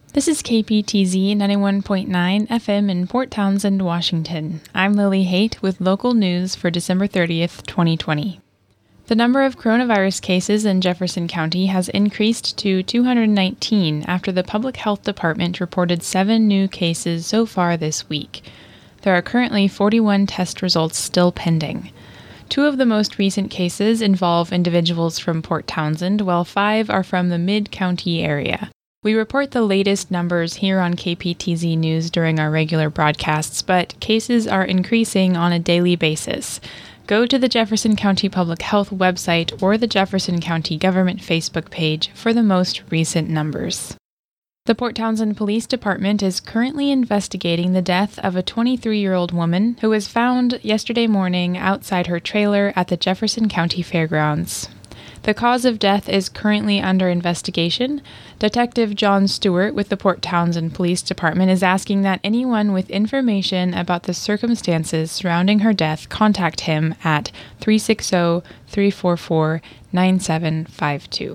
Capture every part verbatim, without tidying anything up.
This is K P T Z ninety-one point nine F M in Port Townsend, Washington. I'm Lily Haight with local news for December thirtieth, twenty twenty. The number of coronavirus cases in Jefferson County has increased to two hundred nineteen after the Public Health Department reported seven new cases so far this week. There are currently forty-one test results still pending. Two of the most recent cases involve individuals from Port Townsend, while five are from the Mid-County area. We report the latest numbers here on K P T Z News during our regular broadcasts, but cases are increasing on a daily basis. Go to the Jefferson County Public Health website or the Jefferson County Government Facebook page for the most recent numbers. The Port Townsend Police Department is currently investigating the death of a twenty-three-year-old woman who was found yesterday morning outside her trailer at the Jefferson County Fairgrounds. The cause of death is currently under investigation. Detective John Stewart with the Port Townsend Police Department is asking that anyone with information about the circumstances surrounding her death contact him at three six zero, three four four, nine seven five two.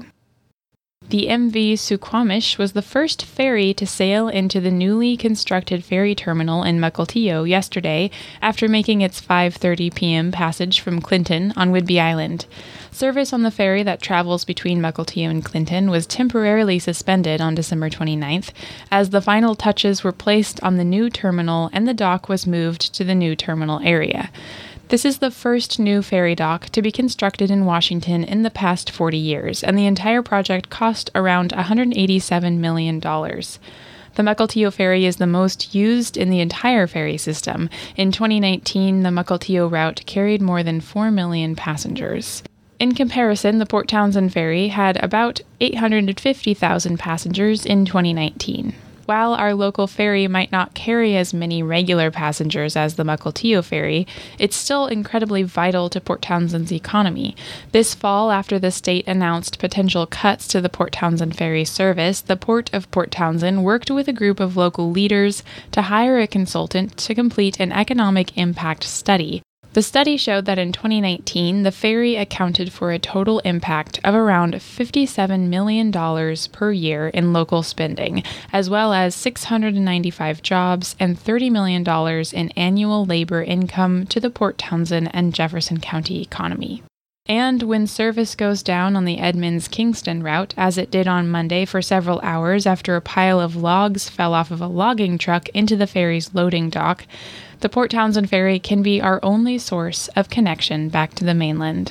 The M V Suquamish was the first ferry to sail into the newly constructed ferry terminal in Mukilteo yesterday after making its five thirty p.m. passage from Clinton on Whidbey Island. Service on the ferry that travels between Mukilteo and Clinton was temporarily suspended on December twenty-ninth as the final touches were placed on the new terminal and the dock was moved to the new terminal area. This is the first new ferry dock to be constructed in Washington in the past forty years, and the entire project cost around one hundred eighty-seven million dollars. The Mukilteo ferry is the most used in the entire ferry system. In twenty nineteen, the Mukilteo route carried more than four million passengers. In comparison, the Port Townsend ferry had about eight hundred fifty thousand passengers in twenty nineteen. While our local ferry might not carry as many regular passengers as the Mukilteo ferry, it's still incredibly vital to Port Townsend's economy. This fall, after the state announced potential cuts to the Port Townsend ferry service, the Port of Port Townsend worked with a group of local leaders to hire a consultant to complete an economic impact study. The study showed that in twenty nineteen, the ferry accounted for a total impact of around fifty-seven million dollars per year in local spending, as well as six hundred ninety-five jobs and thirty million dollars in annual labor income to the Port Townsend and Jefferson County economy. And when service goes down on the Edmonds-Kingston route, as it did on Monday for several hours after a pile of logs fell off of a logging truck into the ferry's loading dock, the Port Townsend ferry can be our only source of connection back to the mainland.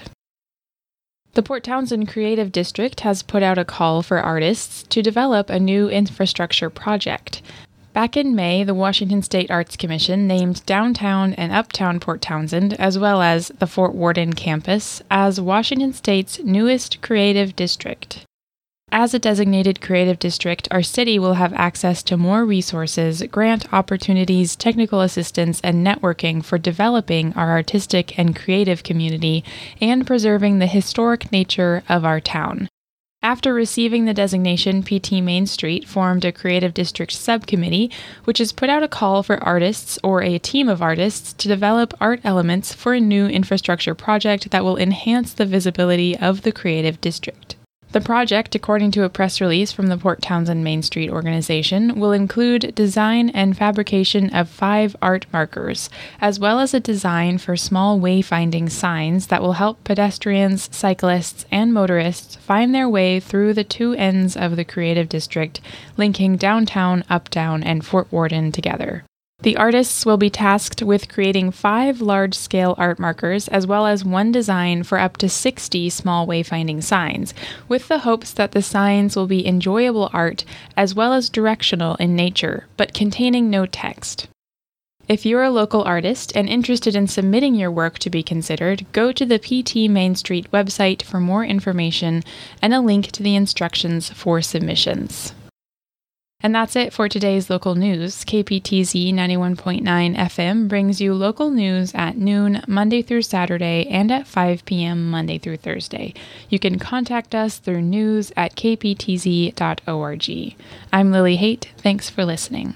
The Port Townsend Creative District has put out a call for artists to develop a new infrastructure project. Back in May, the Washington State Arts Commission named downtown and uptown Port Townsend, as well as the Fort Worden campus, as Washington State's newest creative district. As a designated creative district, our city will have access to more resources, grant opportunities, technical assistance, and networking for developing our artistic and creative community and preserving the historic nature of our town. After receiving the designation, P T Main Street formed a Creative District Subcommittee, which has put out a call for artists or a team of artists to develop art elements for a new infrastructure project that will enhance the visibility of the Creative District. The project, according to a press release from the Port Townsend Main Street organization, will include design and fabrication of five art markers, as well as a design for small wayfinding signs that will help pedestrians, cyclists, and motorists find their way through the two ends of the Creative District, linking downtown, uptown, and Fort Worden together. The artists will be tasked with creating five large-scale art markers as well as one design for up to sixty small wayfinding signs, with the hopes that the signs will be enjoyable art as well as directional in nature, but containing no text. If you're a local artist and interested in submitting your work to be considered, go to the P T Main Street website for more information and a link to the instructions for submissions. And that's it for today's local news. K P T Z ninety-one point nine F M brings you local news at noon Monday through Saturday and at five p.m. Monday through Thursday. You can contact us through news at k p t z dot org. I'm Lily Haight. Thanks for listening.